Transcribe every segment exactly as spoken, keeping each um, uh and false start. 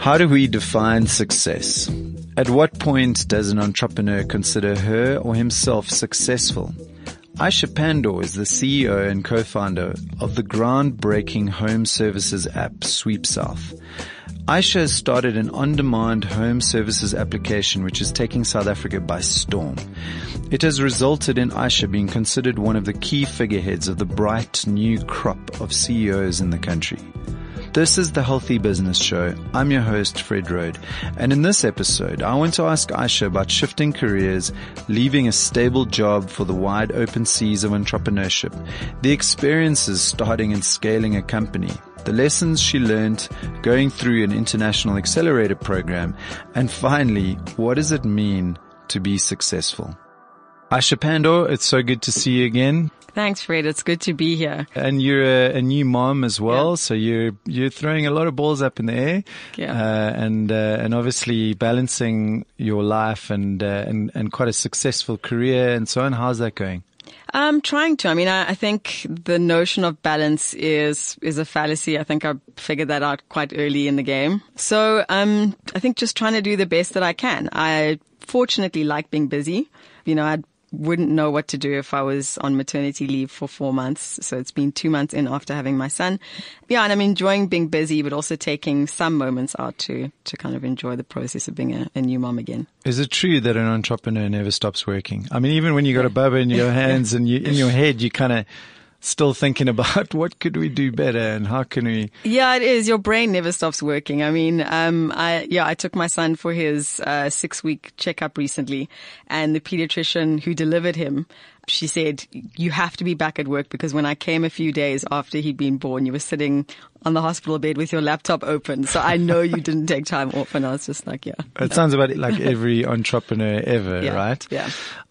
How do we define success? At what point does an entrepreneur consider her or himself successful? Aisha Pandor is the C E O and co-founder of the groundbreaking home services app Sweep South. Aisha has started an on-demand home services application which is taking South Africa by storm. It has resulted in Aisha being considered one of the key figureheads of the bright new crop of C E Os in the country. This is the Healthy Business Show. I'm your host, Fred Rode, and in this episode, I want to ask Aisha about shifting careers, leaving a stable job for the wide open seas of entrepreneurship, the experiences starting and scaling a company, the lessons she learned going through an international accelerator program, and finally, what does it mean to be successful? Aisha Pandor, it's so good to see you again. Thanks, Fred. It's good to be here. And you're a, a new mom as well, yeah. so you're you're throwing a lot of balls up in the air, yeah. uh, and uh, and obviously balancing your life and uh, and and quite a successful career and so on. How's that going? I'm trying to. I mean, I, I think the notion of balance is is a fallacy. I think I figured that out quite early in the game. So um, I think just trying to do the best that I can. I fortunately like being busy. You know, I'd wouldn't know what to do if I was on maternity leave for four months. So it's been two months in after having my son. Yeah, and I'm enjoying being busy, but also taking some moments out to, to kind of enjoy the process of being a, a new mom again. Is it true that an entrepreneur never stops working? I mean, even when you got a bubba in your hands and you, in your head, you kind of still thinking about what could we do better and how can we? Yeah, it is. Your brain never stops working. I mean, um, I, yeah, I took my son for his, uh, six week checkup recently, and the pediatrician who delivered him, she said, you have to be back at work because when I came a few days after he'd been born, you were sitting on the hospital bed with your laptop open. So I know you didn't take time off. And I was just like, yeah. It no. sounds about like every entrepreneur ever, yeah, right? Yeah.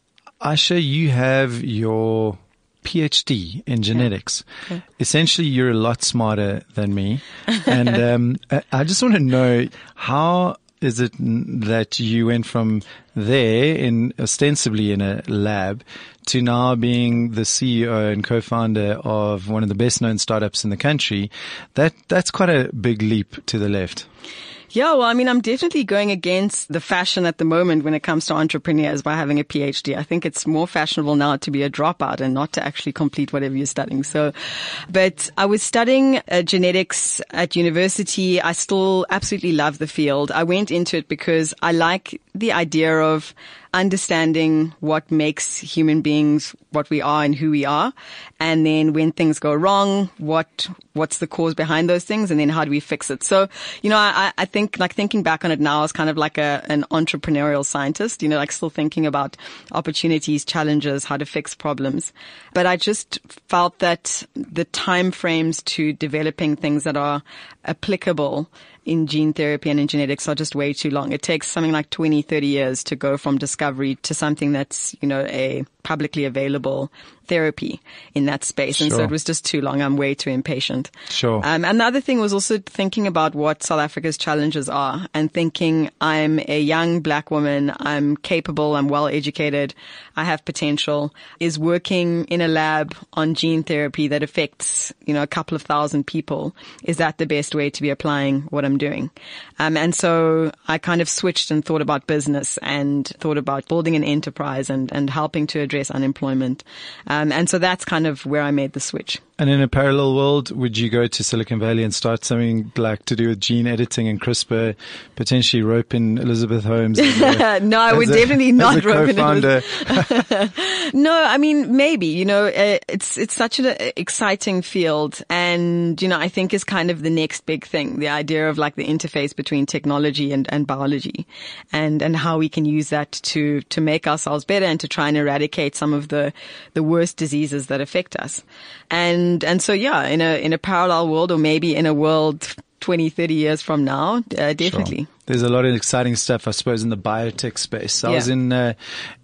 Aisha, you have your P H D in genetics. Yeah. Okay. Essentially, you're a lot smarter than me. And um, I just want to know, how is it that you went from there, in ostensibly in a lab, to now being the C E O and co-founder of one of the best-known startups in the country? That that's quite a big leap to the left. Yeah, well, I mean, I'm definitely going against the fashion at the moment when it comes to entrepreneurs by having a P H D. I think it's more fashionable now to be a dropout and not to actually complete whatever you're studying. So, but I was studying uh, genetics at university. I still absolutely love the field. I went into it because I like the idea of understanding what makes human beings what we are and who we are. And then when things go wrong, what, what's the cause behind those things? And then how do we fix it? So, you know, I, I think like thinking back on it now is kind of like a, an entrepreneurial scientist, you know, like still thinking about opportunities, challenges, how to fix problems. But I just felt that the time frames to developing things that are applicable in gene therapy and in genetics are just way too long. It takes something like twenty, thirty years to go from discovery to something that's, you know, a publicly available therapy in that space. Sure. And so it was just too long. I'm way too impatient. Sure. Um, and the other thing was also thinking about what South Africa's challenges are and thinking I'm a young black woman. I'm capable. I'm well educated. I have potential. Is working in a lab on gene therapy that affects, you know, a couple of thousand people. Is that the best way to be applying what I'm doing? Um, and so I kind of switched and thought about business and thought about building an enterprise and, and helping to address unemployment. Um, and so that's kind of where I made the switch. And in a parallel world, would you go to Silicon Valley and start something like to do with gene editing and CRISPR, potentially rope in Elizabeth Holmes? A, no, I would a, definitely not rope in Elizabeth. No, I mean, maybe, you know, uh, it's, it's such an exciting field. And, you know, I think is kind of the next big thing, the idea of like the interface between technology and, and biology and, and how we can use that to, to make ourselves better and to try and eradicate some of the, the worst diseases that affect us. And, and so, yeah, in a, in a parallel world or maybe in a world twenty, thirty years from now, uh, definitely. Sure. there's a lot of exciting stuff, I suppose, in the biotech space. I Yeah. was in, uh,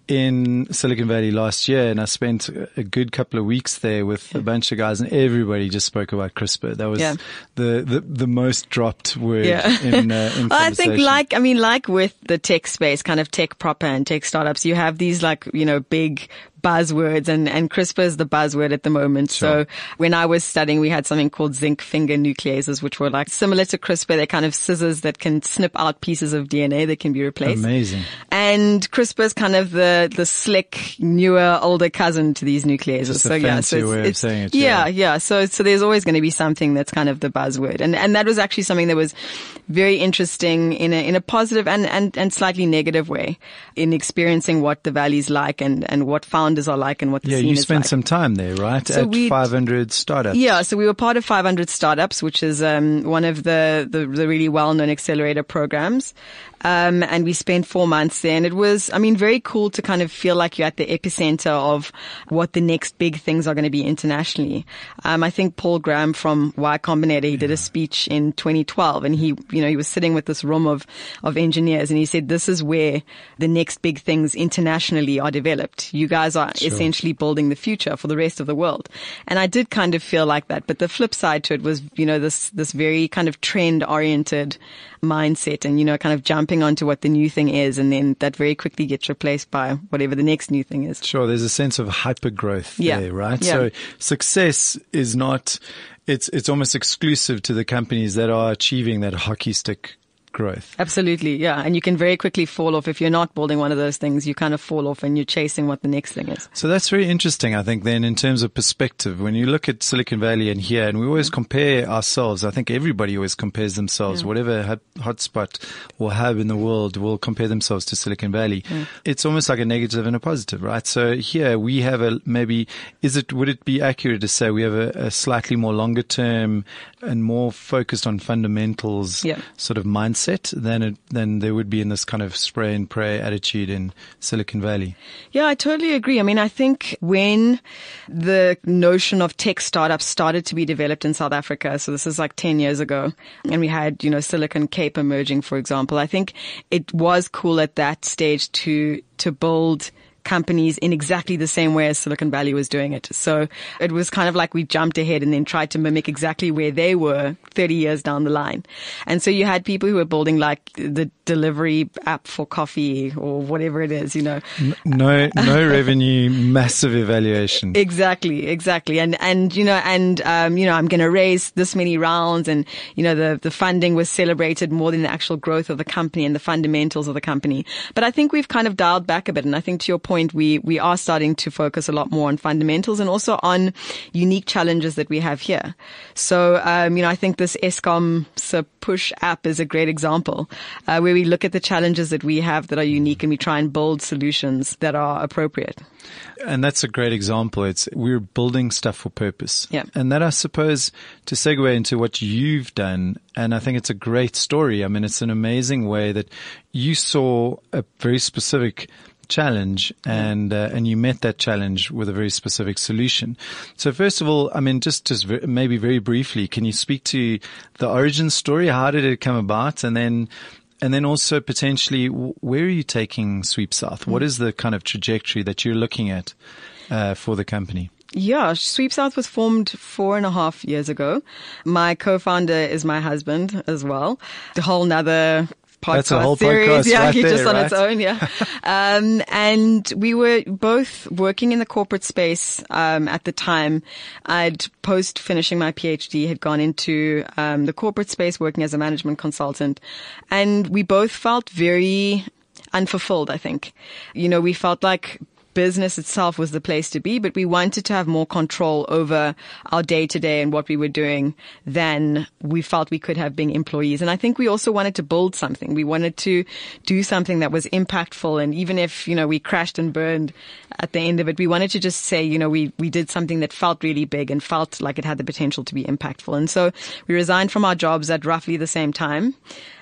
in Silicon Valley last year, and I spent a good couple of weeks there with a bunch of guys, and everybody just spoke about CRISPR. That was Yeah. the, the, the most dropped word Yeah. in, uh, in I think conversation. like, I mean, like with the tech space, kind of tech proper and tech startups, you have these like, you know, big buzzwords, and, and CRISPR is the buzzword at the moment. Sure. So when I was studying, we had something called zinc finger nucleases, which were like similar to CRISPR. They're kind of scissors that can snip out pieces of D N A that can be replaced. Amazing. And CRISPR is kind of the, the slick, newer, older cousin to these nucleases. Just a so yeah, fancy so way of it's, saying it, yeah, yeah. yeah. So, so there's always going to be something that's kind of the buzzword. And, and that was actually something that was very interesting in a, in a positive and, and, and slightly negative way in experiencing what the valley's like and, and what founders are like and what the Yeah, scene you is spent like. some time there, right? So At we- five hundred startups. Yeah, so we were part of five hundred Startups, which is um, one of the, the, the really well-known accelerator programs. Um, and we spent four months there, and it was, I mean, very cool to kind of feel like you're at the epicenter of what the next big things are going to be internationally. Um, I think Paul Graham from Y Combinator, he did a speech in twenty twelve, and he, you know, he was sitting with this room of, of engineers, and he said, this is where the next big things internationally are developed. You guys are Sure. essentially building the future for the rest of the world. And I did kind of feel like that, but the flip side to it was, you know, this, this very kind of trend oriented mindset and, you know, kind of jumping onto what the new thing is, and then that very quickly gets replaced by whatever the next new thing is. Sure, there's a sense of hyper growth Yeah. there, right? Yeah. So success is not, it's, it's almost exclusive to the companies that are achieving that hockey stick growth. Absolutely, yeah. And you can very quickly fall off. If you're not building one of those things, you kind of fall off and you're chasing what the next thing is. So that's very interesting, I think, then in terms of perspective. When you look at Silicon Valley and here, and we always compare ourselves, I think everybody always compares themselves, Yeah. whatever hot- hotspot or hub in the world will compare themselves to Silicon Valley. It's almost like a negative and a positive, right? So here we have a, maybe, is it, would it be accurate to say we have a, a slightly more longer term and more focused on fundamentals Yeah. sort of mindset than it, than there would be in this kind of spray and pray attitude in Silicon Valley? Yeah, I totally agree. I mean, I think when the notion of tech startups started to be developed in South Africa, so this is like ten years ago, and we had, you know, Silicon Cape emerging, for example, I think it was cool at that stage to, to build companies in exactly the same way as Silicon Valley was doing it. So it was kind of like we jumped ahead and then tried to mimic exactly where they were thirty years down the line. And so you had people who were building like the delivery app for coffee or whatever it is, you know. No, no revenue, massive evaluation. Exactly, exactly. And, and, you know, and, um, you know, I'm going to raise this many rounds, and, you know, the, the funding was celebrated more than the actual growth of the company and the fundamentals of the company. But I think we've kind of dialed back a bit. And I think to your point, we, we are starting to focus a lot more on fundamentals and also on unique challenges that we have here. So, um, you know, I think this Eskom push app is a great example, uh, where we look at the challenges that we have that are unique and we try and build solutions that are appropriate. And that's a great example. It's, we're building stuff for purpose. Yeah. And that, I suppose, to segue into what you've done, and I think it's a great story. I mean, it's an amazing way that you saw a very specific challenge and uh, and you met that challenge with a very specific solution. So first of all, I mean, just just v- maybe very briefly, can you speak to the origin story? How did it come about? And then and then also potentially, where are you taking Sweep South? What is the kind of trajectory that you're looking at uh, for the company? Yeah, Sweep South was formed four and a half years ago. My co-founder is my husband as well. The whole nother podcast That's a whole series. podcast yeah, right he's there, just on right? its own, yeah. um, and we were both working in the corporate space um, at the time. I'd post finishing my PhD had gone into um, the corporate space working as a management consultant, and we both felt very unfulfilled, I think. You know, we felt like business itself was the place to be, but we wanted to have more control over our day to day and what we were doing than we felt we could have being employees. And I think we also wanted to build something. We wanted to do something that was impactful. And even if, you know, we crashed and burned at the end of it, we wanted to just say, you know, we, we did something that felt really big and felt like it had the potential to be impactful. And so we resigned from our jobs at roughly the same time.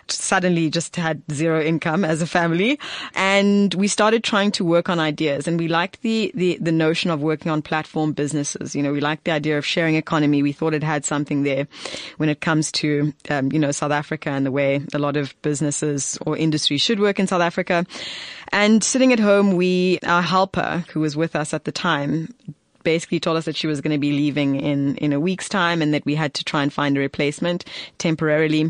suddenly just had zero income as a family. And we started trying to work on ideas, and we liked the, the, the notion of working on platform businesses. You know, we liked the idea of sharing economy. We thought it had something there when it comes to, um, you know, South Africa and the way a lot of businesses or industry should work in South Africa. And sitting at home, we, our helper who was with us at the time, basically told us that she was going to be leaving in, in a week's time and that we had to try and find a replacement temporarily.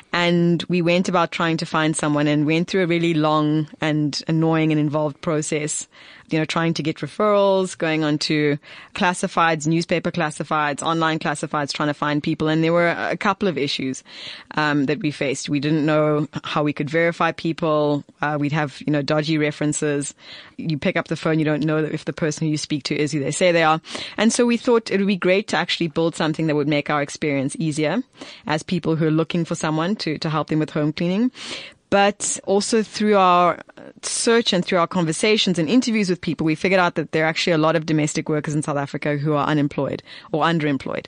And we went about trying to find someone and went through a really long and annoying and involved process, you know, trying to get referrals, going on to classifieds, newspaper classifieds, online classifieds, trying to find people. And there were a couple of issues um, that we faced. We didn't know how we could verify people. Uh, we'd have, you know, dodgy references. You pick up the phone, you don't know if the person who you speak to is who they say they are. And so we thought it would be great to actually build something that would make our experience easier as people who are looking for someone to, to help them with home cleaning. But also through our search and through our conversations and interviews with people, we figured out that there are actually a lot of domestic workers in South Africa who are unemployed or underemployed.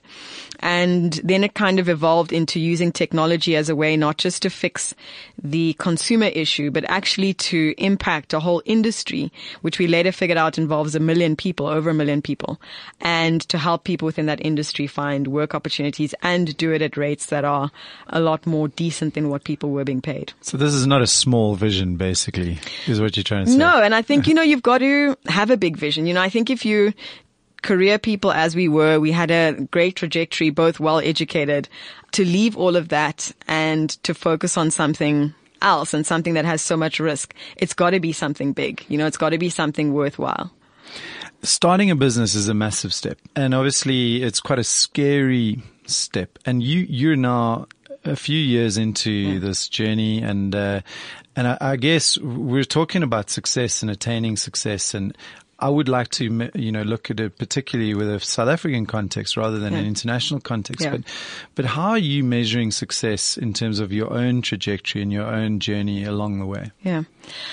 And then it kind of evolved into using technology as a way not just to fix the consumer issue, but actually to impact a whole industry, which we later figured out involves a million people, over a million people, and to help people within that industry find work opportunities and do it at rates that are a lot more decent than what people were being paid. So this is not a small vision, basically, is what you're trying to say. No, and I think, you know, you've got to have a big vision. You know, I think if you career people as we were, we had a great trajectory, both well educated, to leave all of that and to focus on something else and something that has so much risk. It's got to be something big. You know, it's got to be something worthwhile. Starting a business is a massive step, and obviously it's quite a scary step. And you, you're now a few years into yeah. this journey, and uh, and I, I guess we're talking about success and attaining success, and I would like to, you know, look at it particularly with a South African context rather than yeah. an international context. Yeah. But, but how are you measuring success in terms of your own trajectory and your own journey along the way? Yeah.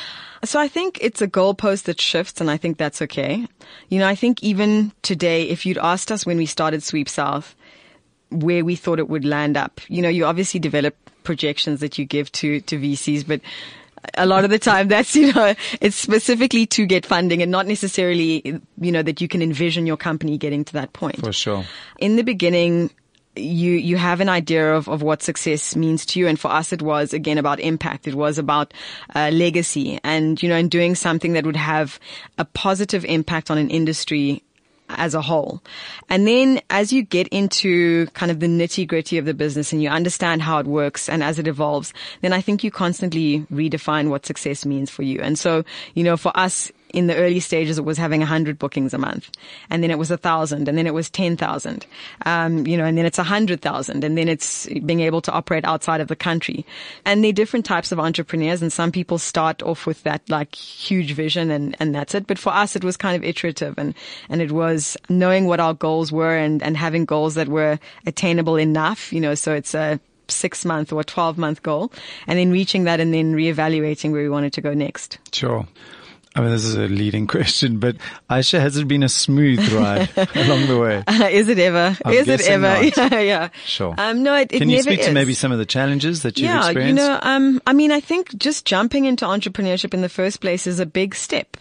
So I think it's a goalpost that shifts, and I think that's okay. You know, I think even today, if you'd asked us when we started Sweep South where we thought it would land up, you know, you obviously develop projections that you give to, to V Cs, but a lot of the time that's, you know, it's specifically to get funding and not necessarily, you know, that you can envision your company getting to that point. For sure. In the beginning, you, you have an idea of, of what success means to you. And for us, it was again about impact. It was about uh, legacy and, you know, and doing something that would have a positive impact on an industry as a whole. And then as you get into kind of the nitty gritty of the business and you understand how it works and as it evolves, then I think you constantly redefine what success means for you. And so, you know, for us, in the early stages, it was having a hundred bookings a month, and then it was a thousand, and then it was ten thousand, um, you know, and then it's a hundred thousand, and then it's being able to operate outside of the country. And there are different types of entrepreneurs, and some people start off with that like huge vision, and and that's it. But for us, it was kind of iterative, and and it was knowing what our goals were, and and having goals that were attainable enough, you know. So it's a six month or twelve month goal, and then reaching that, and then reevaluating where we wanted to go next. Sure. I mean, this is a leading question, but Aisha, has it been a smooth ride along the way? Uh, is it ever? I'm is it ever? Not. Yeah, yeah. Sure. Um, no, it, it Can you never speak is. to maybe some of the challenges that you've yeah, experienced? you know, um, I mean, I think just jumping into entrepreneurship in the first place is a big step.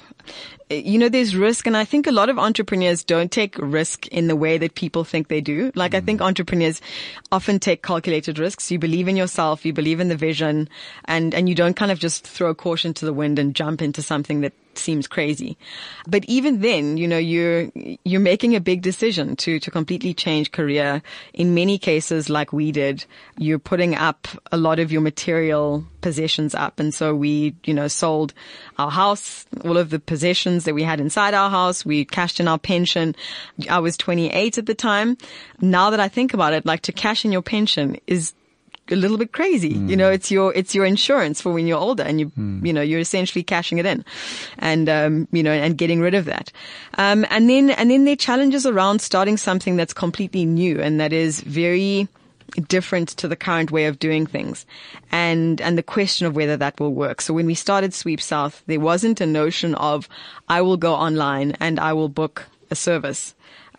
You know, there's risk, and I think a lot of entrepreneurs don't take risk in the way that people think they do. Like, mm. I think entrepreneurs often take calculated risks. You believe in yourself, you believe in the vision, and, and you don't kind of just throw caution to the wind and jump into something that seems crazy. But even then, you know, you're, you're making a big decision to, to completely change career. In many cases, like we did, you're putting up a lot of your material possessions up. And so we, you know, sold our house, all of the possessions that we had inside our house. We cashed in our pension. I was twenty-eight at the time. Now that I think about it, like to cash in your pension is a little bit crazy. Mm. You know, it's your, it's your insurance for when you're older, and you, mm. you know, you're essentially cashing it in and, um, you know, and getting rid of that. Um, and then, and then there are challenges around starting something that's completely new and that is very different to the current way of doing things, and and the question of whether that will work. So when we started Sweep South, there wasn't a notion of I will go online and I will book a service.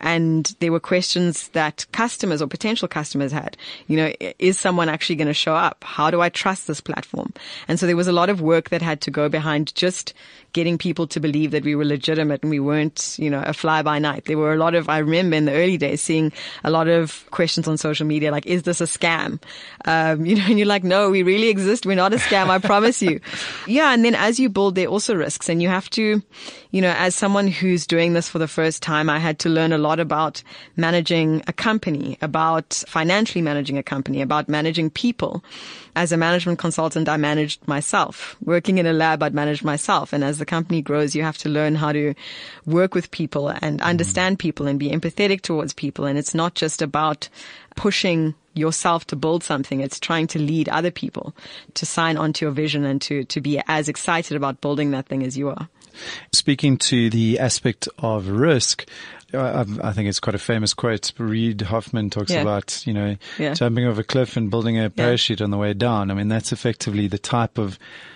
And there were questions that customers or potential customers had. You know, is someone actually going to show up? How do I trust this platform? And so there was a lot of work that had to go behind just getting people to believe that we were legitimate and we weren't, you know, a fly by night. There were a lot of, I remember in the early days seeing a lot of questions on social media like, is this a scam? Um, you know, and you're like, no, we really exist. We're not a scam. I promise you. Yeah. And then as you build, there are also risks, and you have to, you know, as someone who's doing this for the first time, I had to learn a lot about managing a company, about financially managing a company, about managing people. As a management consultant, I managed myself. Working in a lab, I'd managed myself. And as the company grows, you have to learn how to work with people and understand people and be empathetic towards people. And it's not just about pushing yourself to build something. It's trying to lead other people to sign onto your vision and to, to be as excited about building that thing as you are. Speaking to the aspect of risk, I, I think it's quite a famous quote. Reid Hoffman talks Yeah. about, you know, Yeah. jumping off a cliff and building a parachute on the way down. I mean, that's effectively the type of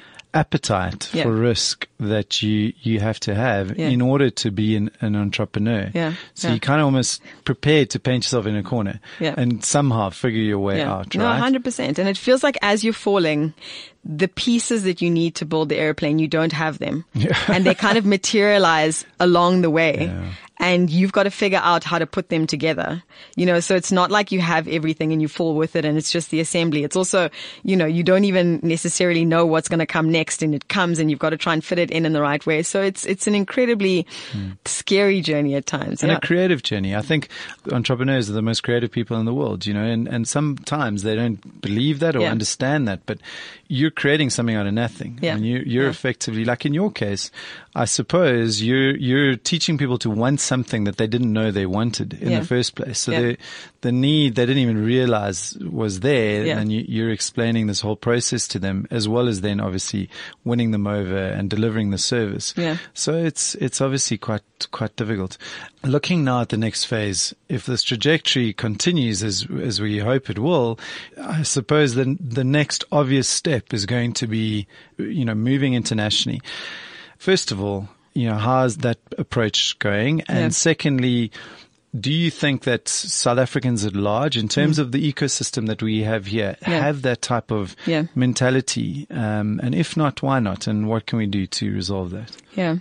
appetite Yeah. for risk that you, you have to have Yeah. in order to be an, an entrepreneur. Yeah. So Yeah. you kind of almost prepared to paint yourself in a corner Yeah. and somehow figure your way out, No, right? one hundred percent. And it feels like as you're falling, the pieces that you need to build the airplane, you don't have them. Yeah. And they kind of materialize along the way. Yeah. And you've got to figure out how to put them together. You know, so it's not like you have everything and you fall with it and it's just the assembly. It's also, you know, you don't even necessarily know what's going to come next, and it comes and you've got to try and fit it in in the right way. So it's, it's an incredibly mm. scary journey at times. And yeah. a creative journey. I think entrepreneurs are the most creative people in the world, you know, and, and sometimes they don't believe that or Yeah. understand that, but you're creating something out of nothing. Yeah. And you, you're Yeah. effectively, like in your case, I suppose you're, you're teaching people to want something that they didn't know they wanted in Yeah. the first place. So Yeah. the, the need they didn't even realize was there. Yeah. And you, you're explaining this whole process to them, as well as then obviously winning them over and delivering the service. Yeah. So it's, it's obviously quite, quite difficult. Looking now at the next phase, if this trajectory continues as, as we hope it will, I suppose the, the next obvious step is going to be, you know, moving internationally. First of all, you know, how's that approach going? And Yeah. secondly, do you think that South Africans at large, in terms mm. of the ecosystem that we have here, Yeah. have that type of Yeah. mentality? Um, and if not, why not? And what can we do to resolve that? Yeah.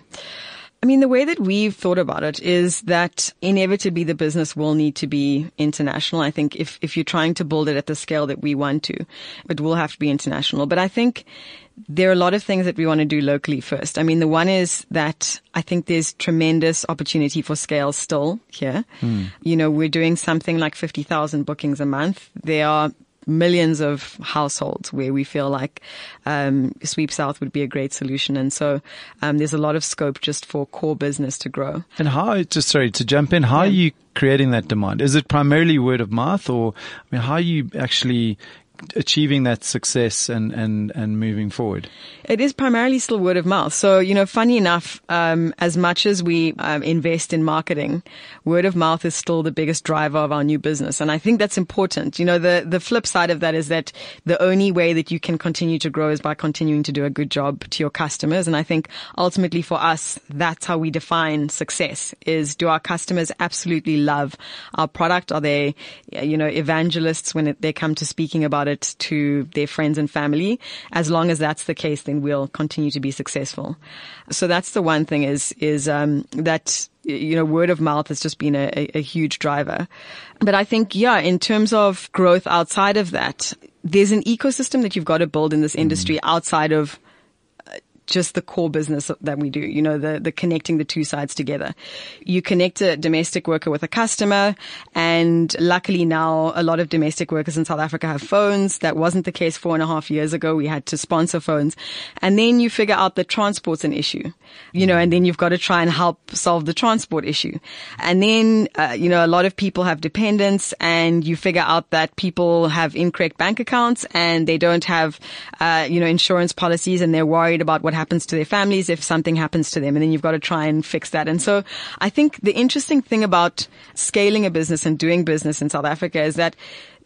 I mean, the way that we've thought about it is that inevitably the business will need to be international. I think if, if you're trying to build it at the scale that we want to, it will have to be international. But I think there are a lot of things that we want to do locally first. I mean, the one is that I think there's tremendous opportunity for scale still here. Mm. You know, we're doing something like fifty thousand bookings a month. There are millions of households where we feel like um, Sweep South would be a great solution. And so um, there's a lot of scope just for core business to grow. And how, just sorry to jump in, how yeah. are you creating that demand? Is it primarily word of mouth, or I mean, how are you actually achieving that success and, and, and moving forward? It is primarily still word of mouth. So, you know, funny enough, um, as much as we um, invest in marketing, word of mouth is still the biggest driver of our new business. And I think that's important. You know, the, the flip side of that is that the only way that you can continue to grow is by continuing to do a good job to your customers. And I think ultimately for us, that's how we define success, is do our customers absolutely love our product? Are they, you know, evangelists when it, they come to speaking about it to their friends and family? As long as that's the case, then we'll continue to be successful. So that's the one thing is, is, um, that, you know, word of mouth has just been a, a, a huge driver. But I think, yeah, in terms of growth outside of that, there's an ecosystem that you've got to build in this industry mm. outside of just the core business that we do, you know, the, the connecting the two sides together. You connect a domestic worker with a customer, and luckily now a lot of domestic workers in South Africa have phones. That wasn't the case four and a half years ago. We had to sponsor phones. And then you figure out that transport's an issue, you know, and then you've got to try and help solve the transport issue. And then, uh, you know, a lot of people have dependents, and you figure out that people have incorrect bank accounts and they don't have, uh, you know, insurance policies, and they're worried about what happens to their families if something happens to them. And then you've got to try and fix that. And so I think the interesting thing about scaling a business and doing business in South Africa is that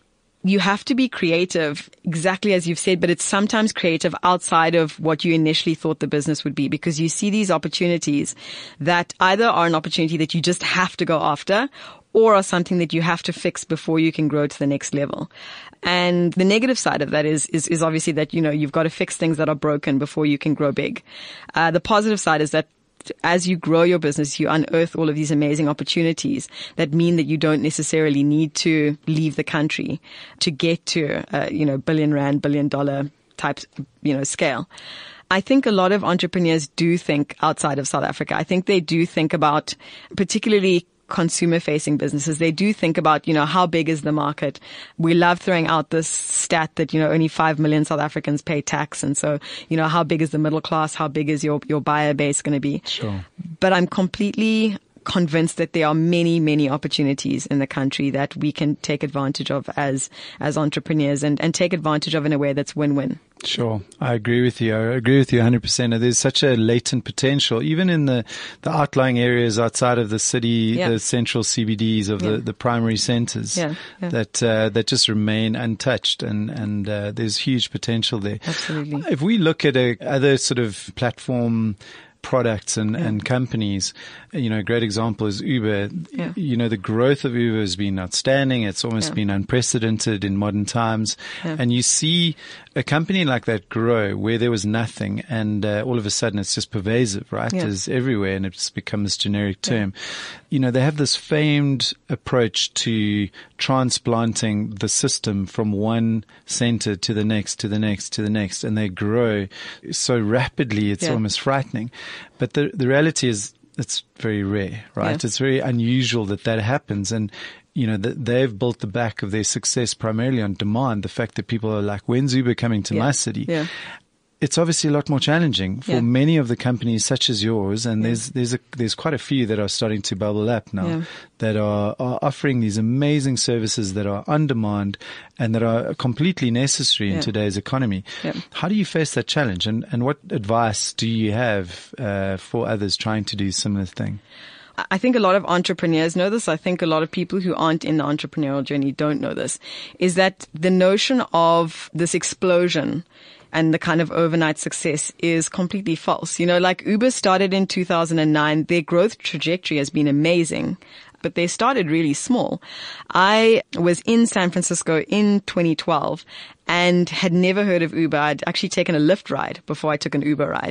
you have to be creative, exactly as you've said, but it's sometimes creative outside of what you initially thought the business would be, because you see these opportunities that either are an opportunity that you just have to go after, or are something that you have to fix before you can grow to the next level. And the negative side of that is, is, is obviously that, you know, you've got to fix things that are broken before you can grow big. Uh, the positive side is that as you grow your business, you unearth all of these amazing opportunities that mean that you don't necessarily need to leave the country to get to, uh, you know, billion rand, billion dollar type, you know, scale. I think a lot of entrepreneurs do think outside of South Africa. I think they do think about, particularly consumer facing businesses, they do think about, you know, how big is the market? We love throwing out this stat that, you know, only five million South Africans pay tax. And so, you know, how big is the middle class? How big is your, your buyer base going to be? Sure. But I'm completely convinced that there are many, many opportunities in the country that we can take advantage of as, as entrepreneurs and, and take advantage of in a way that's win-win. Sure. I agree with you. I agree with you one hundred percent. There's such a latent potential, even in the, the outlying areas outside of the city, yeah. the central C B Ds of yeah. the, the primary centers yeah. Yeah. that, uh, that just remain untouched. And, and, uh, there's huge potential there. Absolutely. If we look at a, other sort of platform products and, yeah. and companies, you know, a great example is Uber. Yeah. You know, the growth of Uber has been outstanding. It's almost yeah. been unprecedented in modern times. Yeah. And you see a company like that grow where there was nothing and uh, all of a sudden it's just pervasive, right? Yeah. It's everywhere and it's become this generic term. Yeah. You know, they have this famed approach to transplanting the system from one center to the next, to the next, to the next, and they grow so rapidly it's yeah. almost frightening. But the the reality is it's very rare, right? Yeah. It's very unusual that that happens. And, you know, that they've built the back of their success primarily on demand. The fact that people are like, when's Uber coming to yeah. my city? Yeah. It's obviously a lot more challenging for yeah. many of the companies such as yours. And yeah. there's, there's a, there's quite a few that are starting to bubble up now yeah. that are, are offering these amazing services that are on demand and that are completely necessary in yeah. today's economy. Yeah. How do you face that challenge? And, and what advice do you have, uh, for others trying to do a similar thing? I think a lot of entrepreneurs know this. I think a lot of people who aren't in the entrepreneurial journey don't know this, is that the notion of this explosion and the kind of overnight success is completely false. You know, like Uber started in two thousand nine. Their growth trajectory has been amazing, but they started really small. I was in San Francisco in twenty twelve and had never heard of Uber. I'd actually taken a Lyft ride before I took an Uber ride.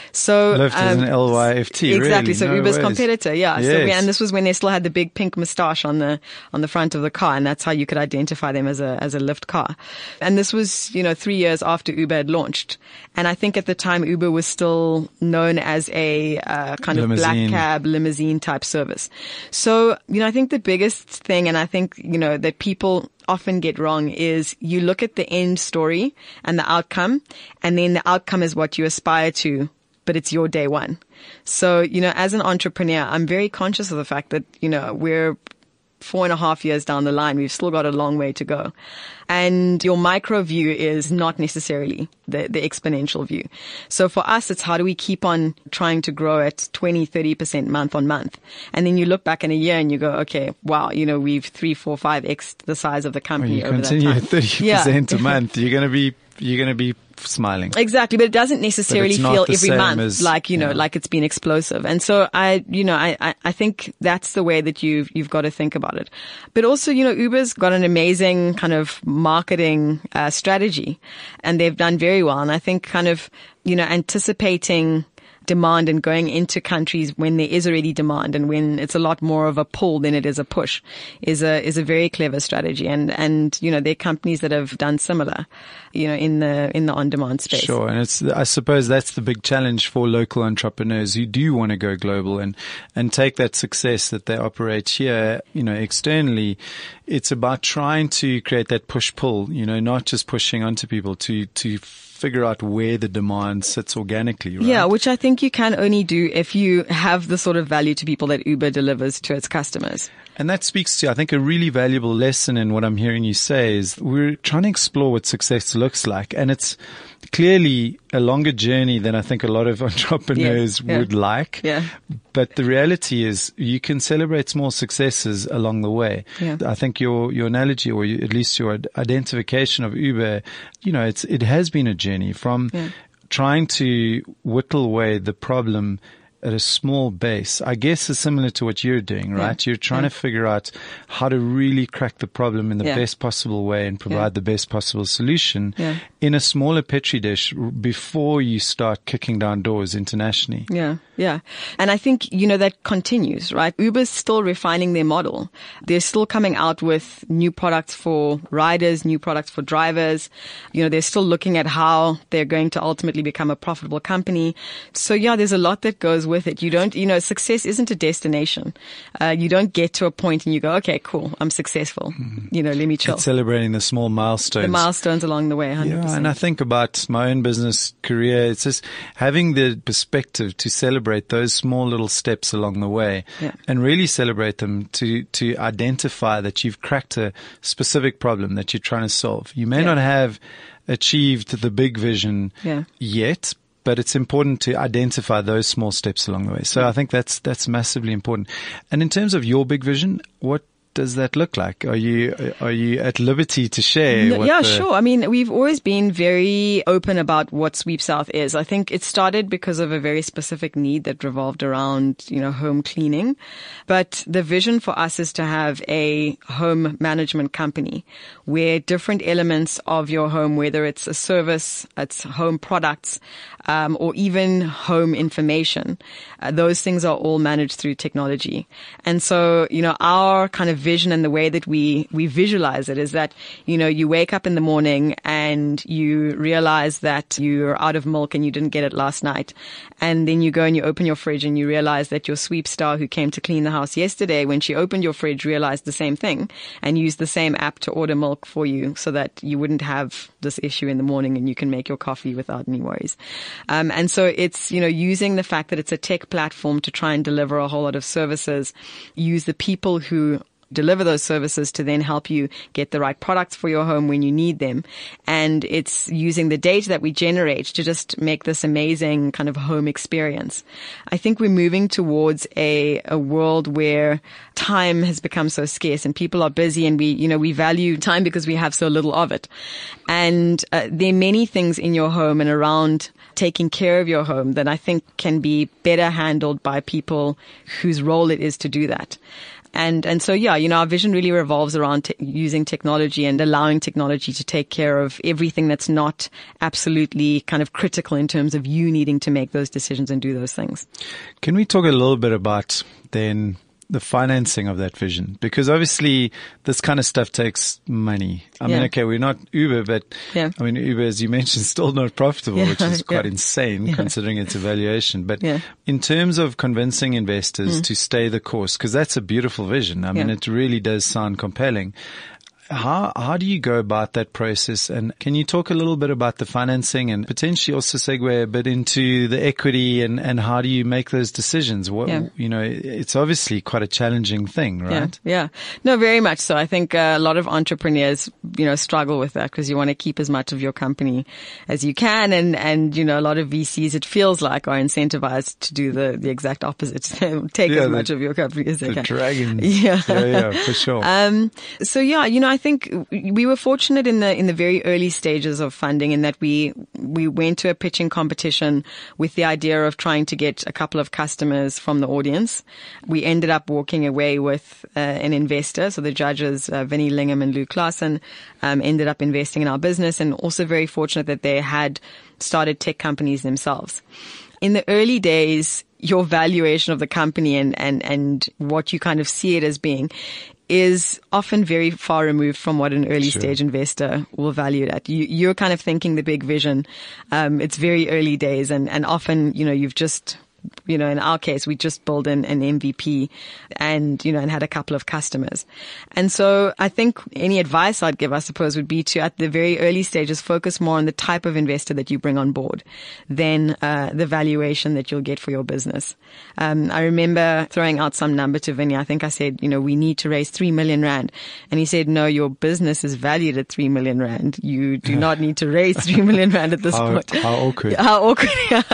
So Lyft um, is an L Y F T, exactly. Really? So No Uber's ways. competitor, yeah. Yes. So we, and this was when they still had the big pink moustache on the on the front of the car, and that's how you could identify them as a as a Lyft car. And this was, you know, three years after Uber had launched. And I think at the time Uber was still known as a uh, kind limousine. of black cab limousine type service. So, you know, I think the biggest thing, and I think, you know, that people often get wrong, is you look at the end story and the outcome, and then the outcome is what you aspire to, but it's your day one. So, you know, as an entrepreneur, I'm very conscious of the fact that, you know, we're four and a half years down the line. We've still got a long way to go. And your micro view is not necessarily the, the exponential view. So for us, it's how do we keep on trying to grow at twenty, thirty percent month on month? And then you look back in a year and you go, okay, wow, you know, we've three, four, five X the size of the company well, you over continue that time. at thirty percent yeah. a month. You're going to be, you're going to be smiling. Exactly. But it doesn't necessarily feel every month as, like, you know, yeah. like it's been explosive. And so I, you know, I, I, I think that's the way that you've, you've got to think about it. But also, you know, Uber's got an amazing kind of marketing uh, strategy, and they've done very well. And I think kind of, you know, anticipating demand and going into countries when there is already demand and when it's a lot more of a pull than it is a push is a is a very clever strategy. And and you know, there are companies that have done similar, you know, in the in the on-demand space. Sure, and it's I suppose that's the big challenge for local entrepreneurs who do want to go global and and take that success that they operate here, you know, externally. It's about trying to create that push-pull, you know, not just pushing onto people to to figure out where the demand sits organically, right? Yeah, which I think you can only do if you have the sort of value to people that Uber delivers to its customers. And that speaks to, I think, a really valuable lesson in what I'm hearing you say is we're trying to explore what success looks like. And it's clearly a longer journey than I think a lot of entrepreneurs yeah, yeah. would like. Yeah. But the reality is you can celebrate small successes along the way. Yeah. I think your, your analogy, or you, at least your identification of Uber, you know, it's, it has been a journey from yeah. trying to whittle away the problem at a small base, I guess is similar to what you're doing, right? Yeah. You're trying yeah. to figure out how to really crack the problem in the yeah. best possible way and provide yeah. the best possible solution yeah. in a smaller petri dish before you start kicking down doors internationally. Yeah, yeah. And I think, you know, that continues, right? Uber's still refining their model. They're still coming out with new products for riders, new products for drivers. You know, they're still looking at how they're going to ultimately become a profitable company. So yeah, there's a lot that goes with it. You don't, you know, success isn't a destination. Uh, you don't get to a point and you go, okay, cool, I'm successful. Mm-hmm. You know, let me chill. It's celebrating the small milestones. The milestones along the way, one hundred percent. Yeah, and I think about my own business career. It's just having the perspective to celebrate those small little steps along the way yeah. and really celebrate them to, to identify that you've cracked a specific problem that you're trying to solve. You may yeah. not have achieved the big vision yeah. yet, but it's important to identify those small steps along the way. So I think that's that's massively important. And in terms of your big vision, what does that look like? Are you are you at liberty to share? No, what yeah, the sure. I mean, we've always been very open about what Sweep South is. I think it started because of a very specific need that revolved around, you know, home cleaning. But the vision for us is to have a home management company where different elements of your home, whether it's a service, it's home products, um, or even home information, uh, those things are all managed through technology. And so, you know, our kind of vision and the way that we, we visualize it is that, you know, you wake up in the morning and you realize that you're out of milk and you didn't get it last night. And then you go and you open your fridge and you realize that your sweep star who came to clean the house yesterday, when she opened your fridge, realized the same thing and used the same app to order milk for you so that you wouldn't have this issue in the morning and you can make your coffee without any worries. Um, and so it's, you know, using the fact that it's a tech platform to try and deliver a whole lot of services, use the people who deliver those services to then help you get the right products for your home when you need them. And it's using the data that we generate to just make this amazing kind of home experience. I think we're moving towards a, a world where time has become so scarce and people are busy and we, you know, we value time because we have so little of it. And uh, there are many things in your home and around taking care of your home that I think can be better handled by people whose role it is to do that. And, and so, yeah, you know, our vision really revolves around te- using technology and allowing technology to take care of everything that's not absolutely kind of critical in terms of you needing to make those decisions and do those things. Can we talk a little bit about then the financing of that vision? Because obviously this kind of stuff takes money. I yeah. mean, okay, we're not Uber, but yeah. I mean, Uber, as you mentioned, is still not profitable, yeah. which is quite yeah. insane yeah. considering its evaluation. But yeah. in terms of convincing investors mm. to stay the course, because that's a beautiful vision. I yeah. mean, it really does sound compelling. How how do you go about that process? And can you talk a little bit about the financing and potentially also segue a bit into the equity and, and how do you make those decisions? What, yeah. you know, it's obviously quite a challenging thing, right? Yeah, yeah. No, very much so. I think uh, a lot of entrepreneurs, you know, struggle with that because you want to keep as much of your company as you can. And, and you know, a lot of V Cs, it feels like, are incentivized to do the, the exact opposite. Take yeah, as the, much of your company as they the can. Dragons. Yeah. yeah, yeah, for sure. Um, so yeah, you know, I think we were fortunate in the in the very early stages of funding in that we we went to a pitching competition with the idea of trying to get a couple of customers from the audience. We ended up walking away with uh, an investor. So the judges, uh, Vinnie Lingham and Lou Klassen, um, ended up investing in our business, and also very fortunate that they had started tech companies themselves. In the early days, your valuation of the company and, and, and what you kind of see it as being is often very far removed from what an early sure. stage investor will value it at. You, you're kind of thinking the big vision. Um, it's very early days and, and often, you know, you've just, you know, in our case, we just built an, an M V P and, you know, and had a couple of customers. And so I think any advice I'd give, I suppose, would be to, at the very early stages, focus more on the type of investor that you bring on board than uh, the valuation that you'll get for your business. Um, I remember throwing out some number to Vinny. I think I said, you know, we need to raise three million rand. And he said, no, your business is valued at three million rand. You do not need to raise three million rand at this how, point. How awkward. How awkward.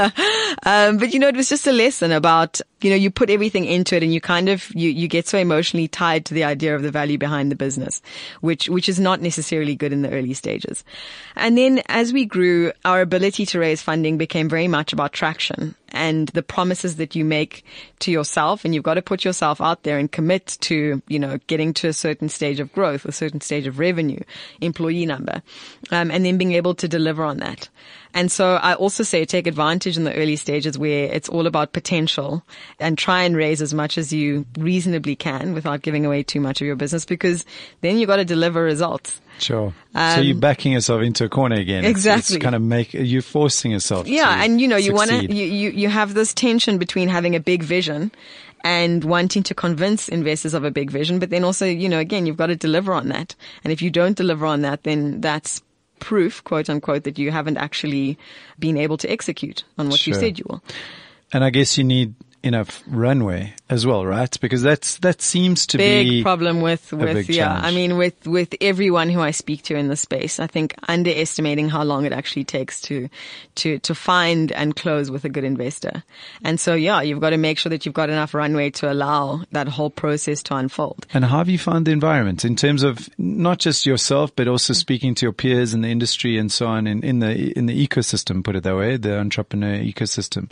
um, but, you know, it was just a lesson about, you know, you put everything into it and you kind of, you, you get so emotionally tied to the idea of the value behind the business, which, which is not necessarily good in the early stages. And then as we grew, our ability to raise funding became very much about traction. and the promises that you make to yourself. And you've got to put yourself out there and commit to, you know, getting to a certain stage of growth, a certain stage of revenue, employee number, um, and then being able to deliver on that. And so I also say take advantage in the early stages where it's all about potential, and try and raise as much as you reasonably can without giving away too much of your business, because then you've got to deliver results. Sure. Um, so you're backing yourself into a corner again. Exactly. It's, it's kind of make, you're forcing yourself. Yeah. To and you know, you want to, succeed. you, you, you have this tension between having a big vision and wanting to convince investors of a big vision. But then also, you know, again, you've got to deliver on that. And if you don't deliver on that, then that's proof, quote unquote, that you haven't actually been able to execute on what Sure. you said you will. And I guess you need enough runway as well, right? Because that's, that seems to Big be problem with, with, big yeah. challenge. I mean, with, with everyone who I speak to in the space, I think underestimating how long it actually takes to, to, to find and close with a good investor. And so, yeah, you've got to make sure that you've got enough runway to allow that whole process to unfold. And how have you found the environment in terms of not just yourself, but also speaking to your peers in the industry and so on in, in the, in the ecosystem, put it that way, the entrepreneur ecosystem,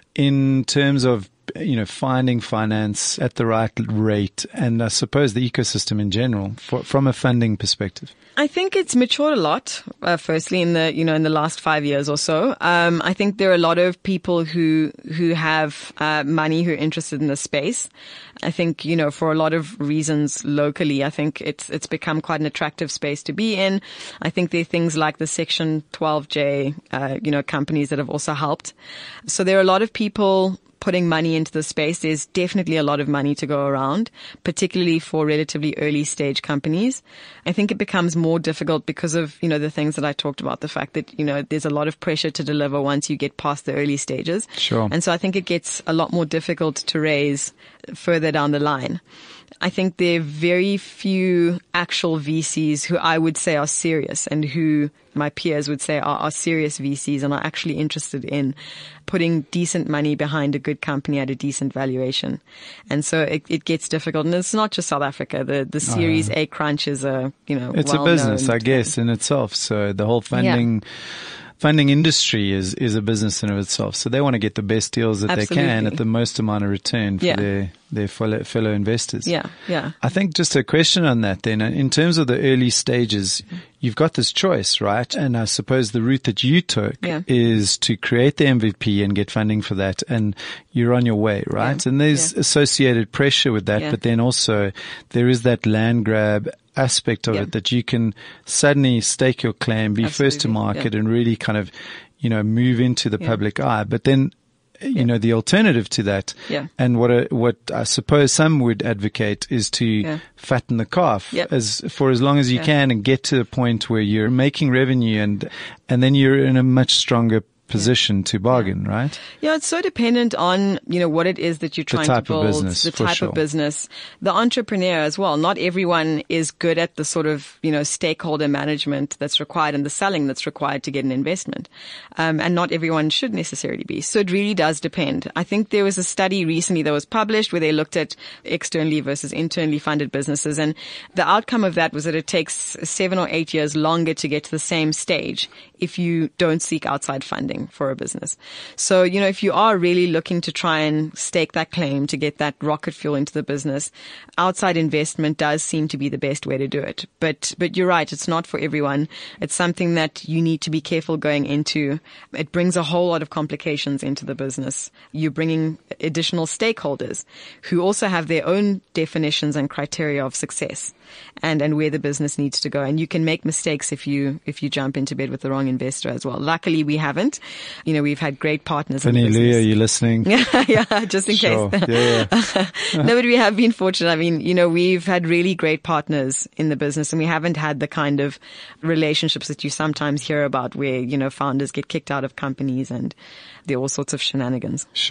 in terms of, you know, finding finance at the right rate, and I suppose the ecosystem in general for, from a funding perspective? I think it's matured a lot, uh, firstly, in the, you know, in the last five years or so. Um, I think there are a lot of people who, who have, uh, money who are interested in the space. I think, you know, for a lot of reasons locally, I think it's, it's become quite an attractive space to be in. I think there are things like the Section twelve J, uh, you know, companies that have also helped. So there are a lot of people putting money into the space. There's definitely a lot of money to go around, particularly for relatively early stage companies. I think it becomes more difficult because of, you know, the things that I talked about, the fact that, you know, there's a lot of pressure to deliver once you get past the early stages. Sure. And so I think it gets a lot more difficult to raise further down the line. I think there are very few actual V Cs who I would say are serious, and who my peers would say are, are serious V Cs and are actually interested in putting decent money behind a good company at a decent valuation. And so it, it gets difficult. And it's not just South Africa. The the Series Oh, yeah. A crunch is a, you know, It's a business, well-known I guess, in itself. So the whole funding funding industry is, is a business in of itself. So they want to get the best deals that they can Absolutely. at the most amount of return for Yeah. their, their fellow, fellow investors. Yeah, yeah. I think just a question on that then, in terms of the early stages, you've got this choice, right? And I suppose the route that you took Yeah. is to create the M V P and get funding for that, and you're on your way, right? Yeah. And there's Yeah. associated pressure with that, Yeah. but then also there is that land grab aspect of Yeah. it that you can suddenly stake your claim, be first to Absolutely. market, Yeah. and really kind of, you know, move into the Yeah. public eye. But then, you know, the alternative to that, Yeah. and what a, what I suppose some would advocate is to Yeah. fatten the calf Yep. as for as long as you Yeah. can, and get to the point where you're making revenue, and and then you're in a much stronger position to bargain, right? Yeah, it's so dependent on, you know, what it is that you're trying type to of build, business, the for type sure. of business, the entrepreneur as well. Not everyone is good at the sort of, you know, stakeholder management that's required and the selling that's required to get an investment. Um, and not everyone should necessarily be. So it really does depend. I think there was a study recently that was published where they looked at externally versus internally funded businesses. And the outcome of that was that it takes seven or eight years longer to get to the same stage if you don't seek outside funding for a business. So, you know, if you are really looking to try and stake that claim to get that rocket fuel into the business, outside investment does seem to be the best way to do it. But, but you're right. It's not for everyone. It's something that you need to be careful going into. It brings a whole lot of complications into the business. You're bringing additional stakeholders who also have their own definitions and criteria of success, and, and where the business needs to go. And you can make mistakes if you, if you jump into bed with the wrong investor as well. Luckily, we haven't. You know, we've had great partners in the Vinny Lee, are business. you listening? Yeah, just in Sure. case. Yeah, No, but we have been fortunate. I mean, you know, we've had really great partners in the business, and we haven't had the kind of relationships that you sometimes hear about where, you know, founders get kicked out of companies and there are all sorts of shenanigans. Sure.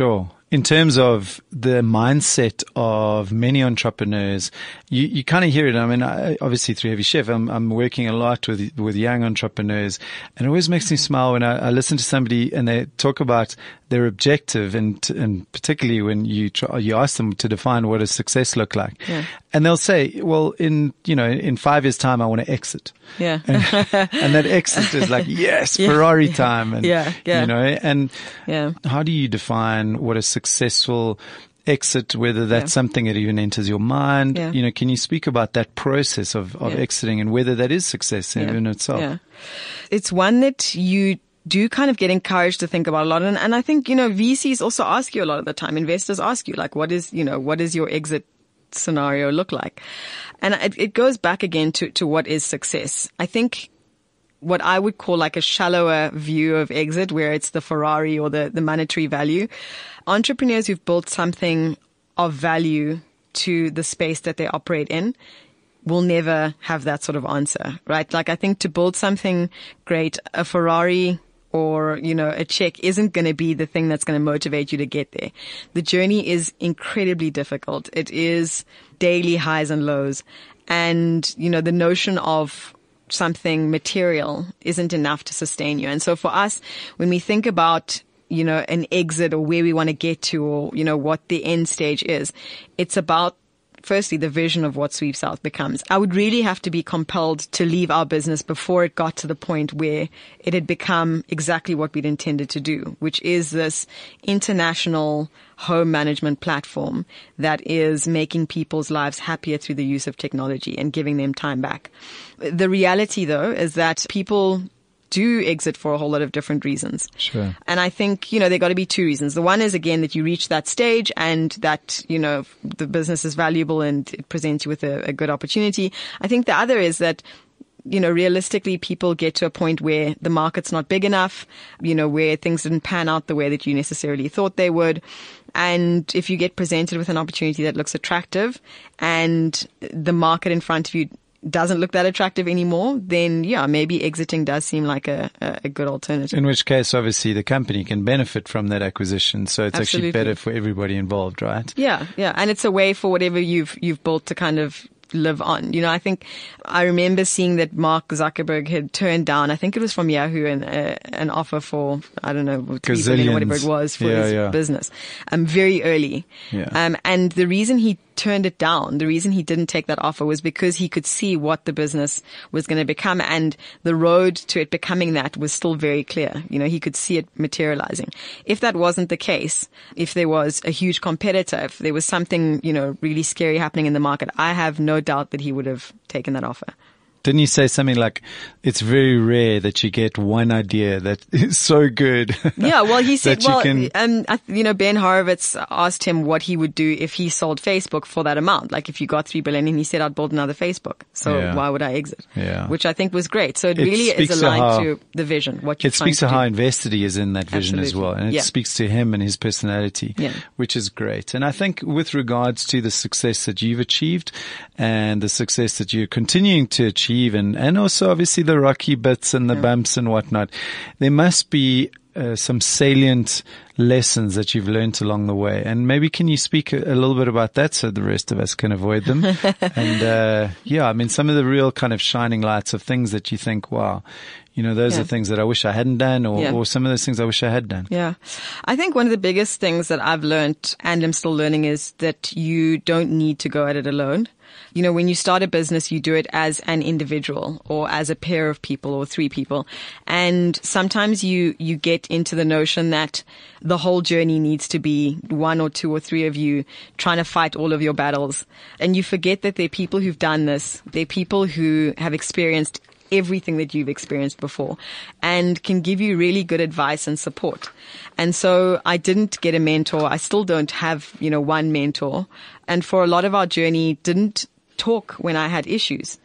in terms of the mindset of many entrepreneurs, you, you kind of hear it. I mean, I, obviously through Heavy Chef, I'm, I'm working a lot with, with young entrepreneurs, and it always makes me smile when I, I listen to somebody and they talk about their objective, and, and particularly when you try, you ask them to define what does success look like. Yeah. And they'll say, well, in, you know, in five years time, I want to exit. Yeah. And, and that exit is like, yes, yeah. Ferrari time. And, yeah. Yeah. you know, and yeah. how do you define what a successful exit, whether that's yeah. something that even enters your mind? Yeah. You know, can you speak about that process of, of yeah. exiting and whether that is success in, yeah. in itself? Yeah. It's one that you do kind of get encouraged to think about a lot. And, and I think, you know, V Cs also ask you a lot of the time. Investors ask you, like, what is, you know, what is your exit scenario look like? And it, it goes back again to, to what is success. I think what I would call like a shallower view of exit, where it's the Ferrari or the, the monetary value. Entrepreneurs who've built something of value to the space that they operate in will never have that sort of answer, right? Like, I think to build something great, a Ferrari or, you know, a check isn't going to be the thing that's going to motivate you to get there. The journey is incredibly difficult. It is daily highs and lows. And, you know, the notion of something material isn't enough to sustain you. And so for us, when we think about, you know, an exit or where we want to get to, or, you know, what the end stage is, it's about firstly, the vision of what Sweep South becomes. I would really have to be compelled to leave our business before it got to the point where it had become exactly what we'd intended to do, which is this international home management platform that is making people's lives happier through the use of technology and giving them time back. The reality, though, is that people do exit for a whole lot of different reasons. Sure. And I think, you know, there got to be two reasons. The one is, again, that you reach that stage and that, you know, the business is valuable and it presents you with a, a good opportunity. I think the other is that, you know, realistically, people get to a point where the market's not big enough, you know, where things didn't pan out the way that you necessarily thought they would. And if you get presented with an opportunity that looks attractive and the market in front of you doesn't look that attractive anymore, then yeah, maybe exiting does seem like a, a good alternative. In which case, obviously, the company can benefit from that acquisition. So it's Absolutely. actually better for everybody involved, right? Yeah, yeah. And it's a way for whatever you've you've built to kind of live on. You know, I think I remember seeing that Mark Zuckerberg had turned down, I think it was from Yahoo, an, uh, an offer for, I don't know, three billion or whatever it was for yeah, his yeah. business, um, very early. Yeah. Um, and the reason he turned it down, the reason he didn't take that offer was because he could see what the business was going to become, and the road to it becoming that was still very clear. You know, he could see it materializing. If that wasn't the case, if there was a huge competitor, if there was something, you know, really scary happening in the market, I have no doubt that he would have taken that offer. Didn't you say something like, it's very rare that you get one idea that is so good? Yeah, well, he said, well, can... um, you know, Ben Horowitz asked him what he would do if he sold Facebook for that amount. Like if you got three billion, and he said, I'd build another Facebook. So yeah. why would I exit? Yeah. Which I think was great. So it, it really is aligned to, how, to the vision, what you're It speaks to, to how do. invested he is in that vision Absolutely. as well. And it yeah. speaks to him and his personality, yeah. which is great. And I think with regards to the success that you've achieved and the success that you're continuing to achieve, and, and also So obviously the rocky bits and the yeah. bumps and whatnot, there must be uh, some salient lessons that you've learned along the way. And maybe can you speak a, a little bit about that so the rest of us can avoid them? and uh, yeah, I mean, some of the real kind of shining lights of things that you think, wow, you know, those yeah. are things that I wish I hadn't done, or, yeah. or some of those things I wish I had done. Yeah. I think one of the biggest things that I've learned and I'm still learning is that you don't need to go at it alone. You know, when you start a business, you do it as an individual or as a pair of people or three people. And sometimes you, you get into the notion that the whole journey needs to be one or two or three of you trying to fight all of your battles. And you forget that there are people who've done this. There are people who have experienced everything that you've experienced before and can give you really good advice and support. And so I didn't get a mentor. I still don't have, you know, one mentor. And for a lot of our journey, didn't talk when I had issues.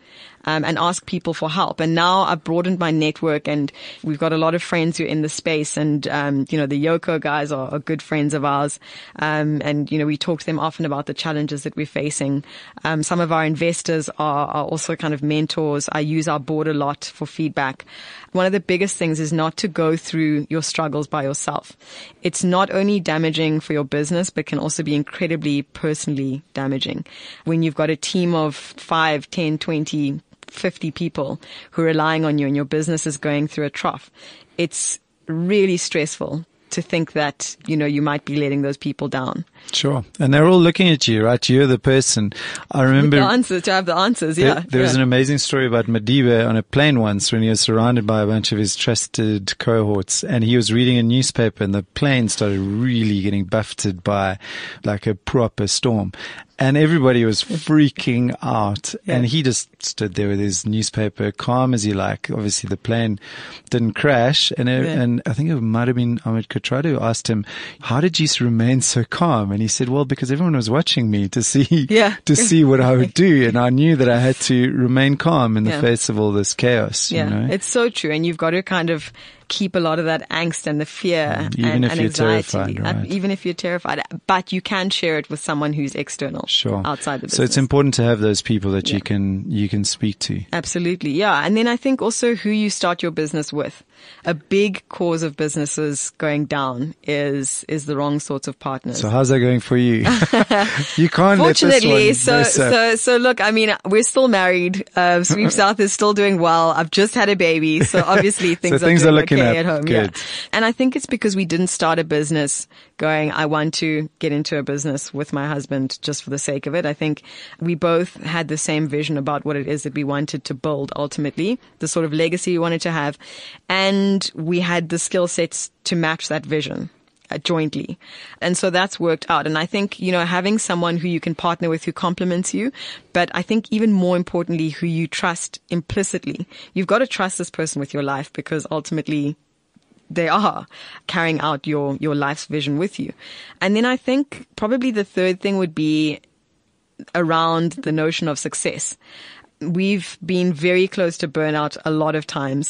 um, and ask people for help. And now I've broadened my network, and we've got a lot of friends who are in the space. And, um, you know, the Yoko guys are, are good friends of ours. Um, and, you know, we talk to them often about the challenges that we're facing. Um, some of our investors are, are also kind of mentors. I use our board a lot for feedback. One of the biggest things is not to go through your struggles by yourself. It's not only damaging for your business, but can also be incredibly personally damaging. When you've got a team of five, ten, twenty, fifty people who are relying on you and your business is going through a trough, it's really stressful to think that, you know, you might be letting those people down. Sure. And they're all looking at you, right? You're the person. I remember. With the answers, to have the answers, yeah. There, there yeah. was an amazing story about Madiba on a plane once when he was surrounded by a bunch of his trusted cohorts, and he was reading a newspaper, and the plane started really getting buffeted by like a proper storm. And everybody was freaking out. Yeah. And he just stood there with his newspaper, calm as he like. Obviously, the plane didn't crash. And it, yeah. and I think it might have been Ahmed Katradi who asked him, how did you remain so calm? And he said, well, because everyone was watching me to see, yeah. to see what I would do. And I knew that I had to remain calm in the yeah. face of all this chaos. Yeah, you know? It's so true. And you've got to kind of keep a lot of that angst and the fear even and, if and you're anxiety, terrified, right? even if you're terrified. But you can share it with someone who's external, sure. outside the business. So it's important to have those people that yeah. you can you can speak to. Absolutely, yeah. And then I think also who you start your business with. A big cause of businesses going down is is the wrong sorts of partners. So how's that going for you? You can't Fortunately, let this one so so so look, I mean, we're still married. Uh, Sweep South is still doing well. I've just had a baby, so obviously things, so things are, are looking okay up. at home. Good. Yeah. And I think it's because we didn't start a business going, I want to get into a business with my husband just for the sake of it. I think we both had the same vision about what it is that we wanted to build ultimately, the sort of legacy we wanted to have. And we had the skill sets to match that vision. Uh, jointly. And so that's worked out. And I think, you know, having someone who you can partner with who complements you, but I think even more importantly, who you trust implicitly. You've got to trust this person with your life because ultimately they are carrying out your, your life's vision with you. And then I think probably the third thing would be around the notion of success. We've been very close to burnout a lot of times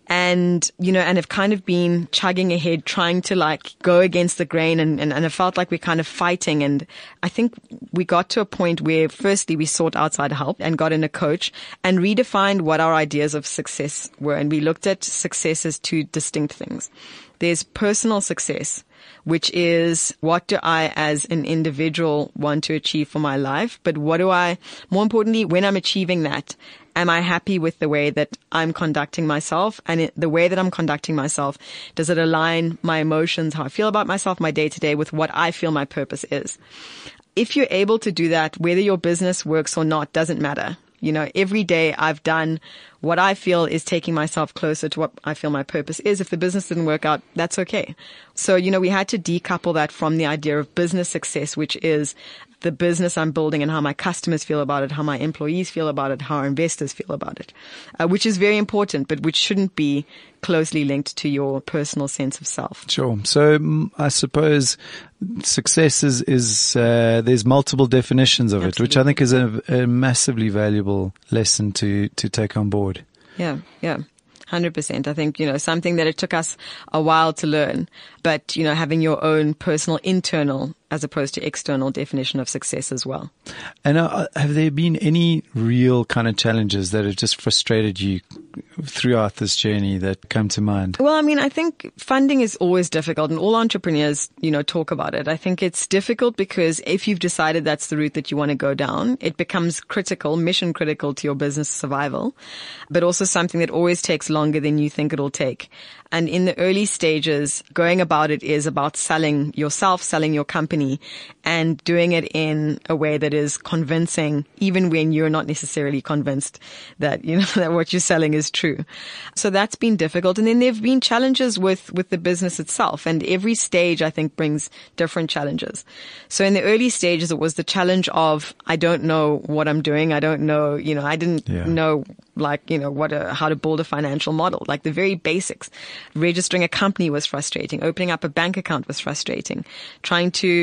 and, you know, and have kind of been chugging ahead, trying to like go against the grain and, and, and it felt like we're kind of fighting. And I think we got to a point where firstly we sought outside help and got in a coach and redefined what our ideas of success were. And we looked at success as two distinct things. There's personal success, which is what do I as an individual want to achieve for my life? But what do I, more importantly, when I'm achieving that, am I happy with the way that I'm conducting myself? And it, the way that I'm conducting myself, does it align my emotions, how I feel about myself, my day to day with what I feel my purpose is? If you're able to do that, whether your business works or not, doesn't matter. You know, every day I've done what I feel is taking myself closer to what I feel my purpose is. If the business didn't work out, that's okay. So, you know, we had to decouple that from the idea of business success, which is the business I'm building and how my customers feel about it, how my employees feel about it, how our investors feel about it, uh, which is very important, but which shouldn't be closely linked to your personal sense of self. Sure. So um, I suppose success is, is uh, there's multiple definitions of Absolutely. it, which I think is a, a massively valuable lesson to, to take on board. Yeah, yeah. one hundred percent. I think, you know, something that it took us a while to learn, but, you know, having your own personal internal as opposed to external definition of success as well. And uh, have there been any real kind of challenges that have just frustrated you throughout this journey that come to mind? Well, I mean, I think funding is always difficult and all entrepreneurs, you know, talk about it. I think it's difficult because if you've decided that's the route that you want to go down, it becomes critical, mission critical to your business survival, but also something that always takes longer than you think it'll take. And in the early stages, going about it is about selling yourself, selling your company, and doing it in a way that is convincing, even when you're not necessarily convinced that, you know, that what you're selling is true. So that's been difficult. And then there've been challenges with, with the business itself. And every stage, I think, brings different challenges. So in the early stages, it was the challenge of, I don't know what I'm doing. I don't know, you know, I didn't yeah. know, like, you know, what a, how to build a financial model, like the very basics. Registering a company was frustrating. Opening up a bank account was frustrating. Trying to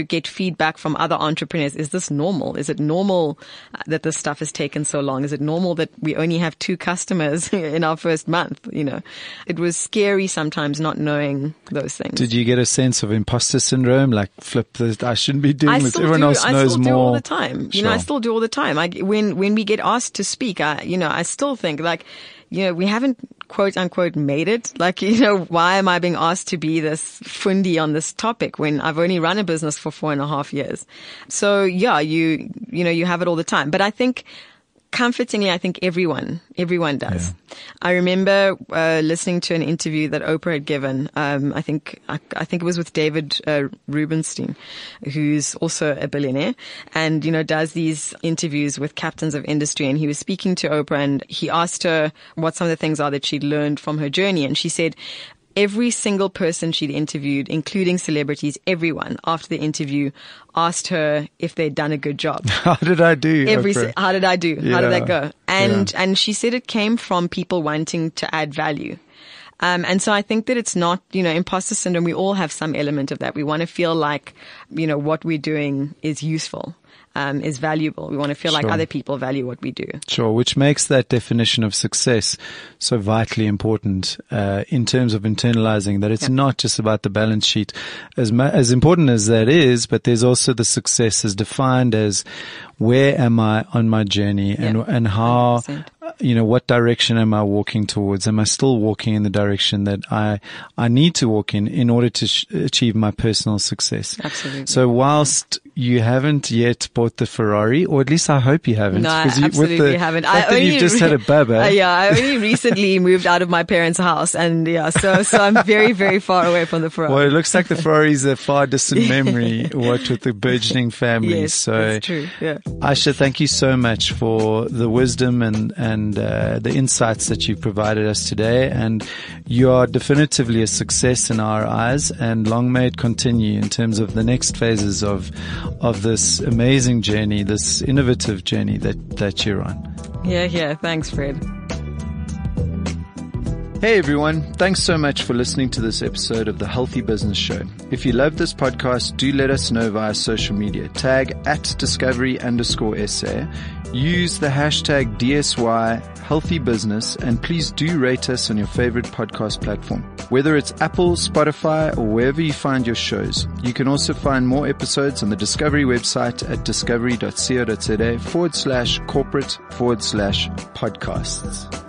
get feedback from other entrepreneurs. Is this normal? Is it normal that this stuff has taken so long? Is it normal that we only have two customers in our first month? You know, it was scary sometimes not knowing those things. Did you get a sense of imposter syndrome? Like, flip this, I shouldn't be doing I this. still Everyone do, else I knows still more. do all the time. You Sure. know, I still do all the time. I, when, when we get asked to speak, I, you know, I still think like, you know, we haven't quote unquote made it. Like, you know, why am I being asked to be this fundi on this topic when I've only run a business for four and a half years? So yeah, you, you know, you have it all the time. But I think, comfortingly, I think everyone, everyone does. Yeah. I remember uh, listening to an interview that Oprah had given. Um, I think, I, I think it was with David uh, Rubenstein, who's also a billionaire, and you know does these interviews with captains of industry. And he was speaking to Oprah, and he asked her what some of the things are that she'd learned from her journey, and she said, every single person she'd interviewed, including celebrities, everyone after the interview asked her if they'd done a good job. How did I do? Every, Oprah? how did I do? Yeah. How did that go? And, Yeah. and she said it came from people wanting to add value. Um, and so I think that it's not, you know, imposter syndrome. We all have some element of that. We want to feel like, you know, what we're doing is useful. Um, is valuable. We want to feel like Sure. other people value what we do. Sure, which makes that definition of success so vitally important uh, in terms of internalizing that it's Yep. not just about the balance sheet, as mu- as important as that is, but there's also the success as defined as where am I on my journey and Yep. and how. one hundred percent. You know, what direction am I walking towards? Am I still walking in the direction that I I need to walk in in order to sh- achieve my personal success? Absolutely. So whilst you haven't yet bought the Ferrari, or at least I hope you haven't. No, I 'cause you, absolutely with the haven't. fact I that only you've just had a baba. Uh, yeah, I only recently moved out of my parents' house, and yeah, so so I'm very very far away from the Ferrari. Well, it looks like the Ferrari's a far distant memory, what with the burgeoning family. Yes, so, that's true. Yeah. Aisha, thank you so much for the wisdom and and uh, the insights that you've provided us today. And you are definitively a success in our eyes. And long may it continue in terms of the next phases of of this amazing journey, this innovative journey that that you're on. Yeah, yeah. Thanks, Fred. Hey everyone, thanks so much for listening to this episode of the Healthy Business Show. If you love this podcast, do let us know via social media. Tag at discovery underscore SA. Use the hashtag D S Y Healthy Business, and please do rate us on your favorite podcast platform. Whether it's Apple, Spotify, or wherever you find your shows. You can also find more episodes on the Discovery website at discovery.co.za forward slash corporate forward slash podcasts.